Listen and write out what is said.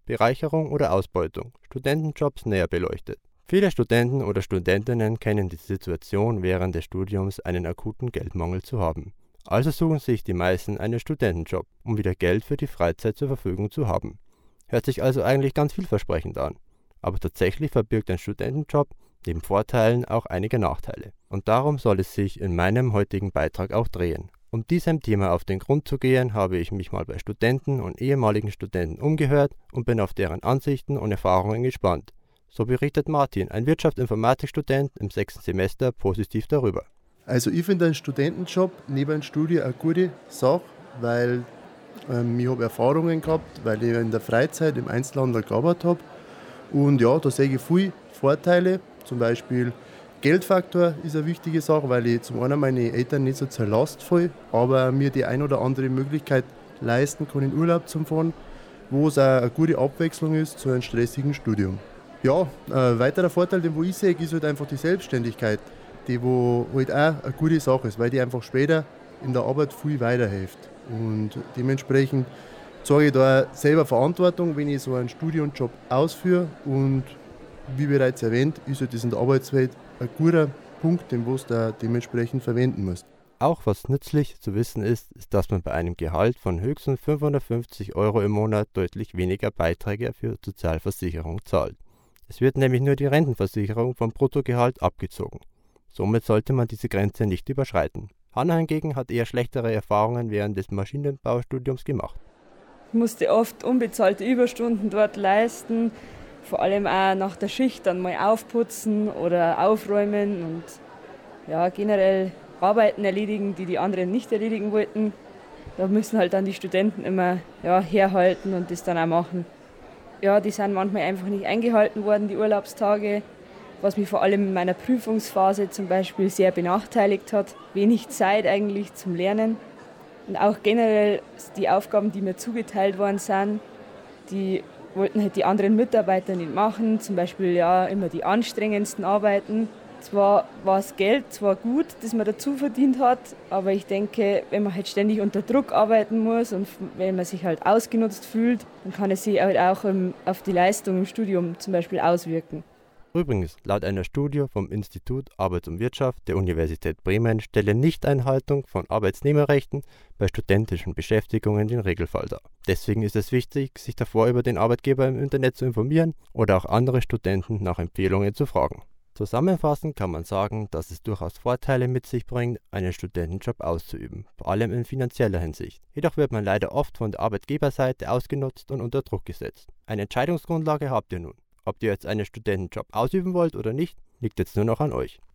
Bereicherung oder Ausbeutung, Studentenjobs näher beleuchtet. Viele Studenten oder Studentinnen kennen die Situation, während des Studiums einen akuten Geldmangel zu haben. Also suchen sich die meisten einen Studentenjob, um wieder Geld für die Freizeit zur Verfügung zu haben. Hört sich also eigentlich ganz vielversprechend an. Aber tatsächlich verbirgt ein Studentenjob neben Vorteilen auch einige Nachteile. Und darum soll es sich in meinem heutigen Beitrag auch drehen. Um diesem Thema auf den Grund zu gehen, habe ich mich mal bei Studenten und ehemaligen Studenten umgehört und bin auf deren Ansichten und Erfahrungen gespannt. So berichtet Martin, ein Wirtschaftsinformatikstudent im 6. Semester, positiv darüber. Also ich finde einen Studentenjob neben dem Studium eine gute Sache, weil ich habe Erfahrungen gehabt, weil ich in der Freizeit im Einzelhandel gearbeitet habe. Und ja, da sehe ich viele Vorteile, zum Beispiel Geldfaktor ist eine wichtige Sache, weil ich zum einen meine Eltern nicht so zur Last falle, aber mir die ein oder andere Möglichkeit leisten kann, in Urlaub zu fahren, wo es auch eine gute Abwechslung ist zu einem stressigen Studium. Ja, ein weiterer Vorteil, den ich sehe, ist halt einfach die Selbstständigkeit, die wo halt auch eine gute Sache ist, weil die einfach später in der Arbeit viel weiterhilft. Und dementsprechend zeige ich da selber Verantwortung, wenn ich so einen Studienjob ausführe. Und wie bereits erwähnt, ist halt das in der Arbeitswelt ein guter Punkt, den du da dementsprechend verwenden musst. Auch was nützlich zu wissen ist, dass man bei einem Gehalt von höchstens 550 € im Monat deutlich weniger Beiträge für Sozialversicherung zahlt. Es wird nämlich nur die Rentenversicherung vom Bruttogehalt abgezogen. Somit sollte man diese Grenze nicht überschreiten. Hanna hingegen hat eher schlechtere Erfahrungen während des Maschinenbaustudiums gemacht. Ich musste oft unbezahlte Überstunden dort leisten, vor allem auch nach der Schicht dann mal aufputzen oder aufräumen und ja, generell Arbeiten erledigen, die anderen nicht erledigen wollten. Da müssen halt dann die Studenten immer herhalten und das dann auch machen. Ja, die sind manchmal einfach nicht eingehalten worden, die Urlaubstage, was mich vor allem in meiner Prüfungsphase zum Beispiel sehr benachteiligt hat. Wenig Zeit eigentlich zum Lernen. Und auch generell die Aufgaben, die mir zugeteilt worden sind, die wollten halt die anderen Mitarbeiter nicht machen. Zum Beispiel immer die anstrengendsten Arbeiten. Zwar war das Geld zwar gut, das man dazu verdient hat, aber ich denke, wenn man halt ständig unter Druck arbeiten muss und wenn man sich halt ausgenutzt fühlt, dann kann es sich halt auch auf die Leistung im Studium zum Beispiel auswirken. Übrigens, laut einer Studie vom Institut Arbeit und Wirtschaft der Universität Bremen stelle Nichteinhaltung von Arbeitnehmerrechten bei studentischen Beschäftigungen den Regelfall dar. Deswegen ist es wichtig, sich davor über den Arbeitgeber im Internet zu informieren oder auch andere Studenten nach Empfehlungen zu fragen. Zusammenfassend kann man sagen, dass es durchaus Vorteile mit sich bringt, einen Studentenjob auszuüben, vor allem in finanzieller Hinsicht. Jedoch wird man leider oft von der Arbeitgeberseite ausgenutzt und unter Druck gesetzt. Eine Entscheidungsgrundlage habt ihr nun. Ob ihr jetzt einen Studentenjob ausüben wollt oder nicht, liegt jetzt nur noch an euch.